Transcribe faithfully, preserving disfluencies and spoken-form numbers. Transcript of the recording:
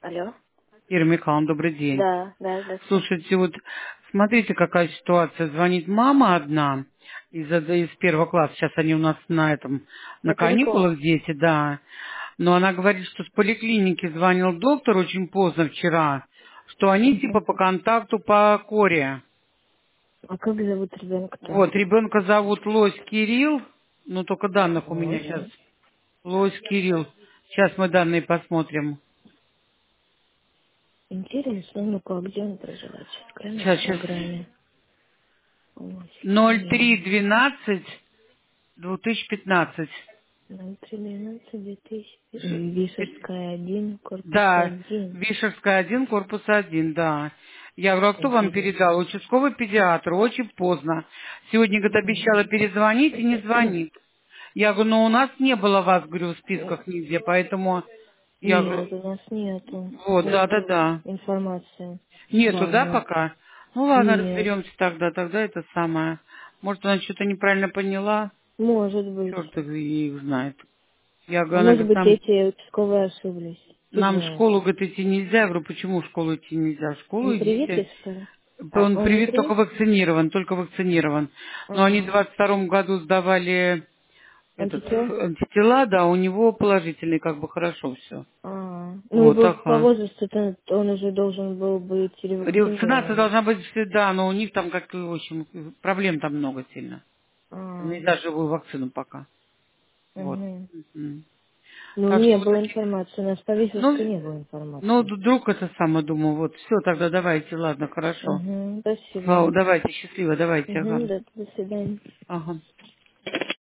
Алло? Ира Михайловна, добрый день. Да, да, здравствуйте. Слушайте, вот смотрите, какая ситуация. Звонит мама одна из, из первого класса. Сейчас они у нас на этом, на На каникулах? каникулах дети, да. Но она говорит, что с поликлиники звонил доктор очень поздно вчера, что они типа Угу. по контакту по коре. А как зовут ребенка-то? Вот, ребенка зовут Лось Кирилл, ну только данных у меня Вот. сейчас. Лось Кирилл. Сейчас мы данные посмотрим. Интересно, ну-ка, а где он проживает? Сейчас гляну в Сейчас, сейчас. Инстаграме. Ой, ноль три Кирилл. двенадцать две тысячи пятнадцать. ноль три двенадцать две тысячи. Вишерская один, корпус Да, один. Вишерская один, корпус один, да. Я говорю, а кто вам передал? Интересно. Участковый педиатр, очень поздно. Сегодня, говорит, М. обещала перезвонить и не звонит. Я говорю, но у нас не было вас, говорю, в списках нигде, поэтому я говорю, Нет, у нас нету вот, да, да, этой да. информации Нету, да, важной. пока? Ну ладно, Нет. разберемся тогда, тогда это самое. Может, она что-то неправильно поняла? Может быть. Черт их знает. Я А говорю, она может говорит, быть, нам эти участковые ошиблись. Кто Нам в знает. школу, говорит, идти нельзя. Я говорю, почему в школу идти нельзя? В школу Он привитый, идите. что ли? А, Он он не привит только привит? вакцинирован, только вакцинирован. Но они в Ага. двадцать втором году сдавали этот Антител? антитела, да, у него положительный, как бы хорошо все. А, ну Вот, его по ага. возрасту-то он уже должен был быть Ревакцинация ревакцинирован. должна быть всегда, но у них там, как, в общем, проблем там много сильно. А, Нельзя живую вакцину пока. Вот. угу. Мгм. Ну, Так не что вот было такие. информации. У нас по Вишерской Ну, не было ну, информации. вдруг это самое, думаю, вот, все, тогда давайте, ладно, хорошо. Угу, спасибо. Вау, давайте, счастливо, давайте, ага. Угу, да, до свидания. Ага.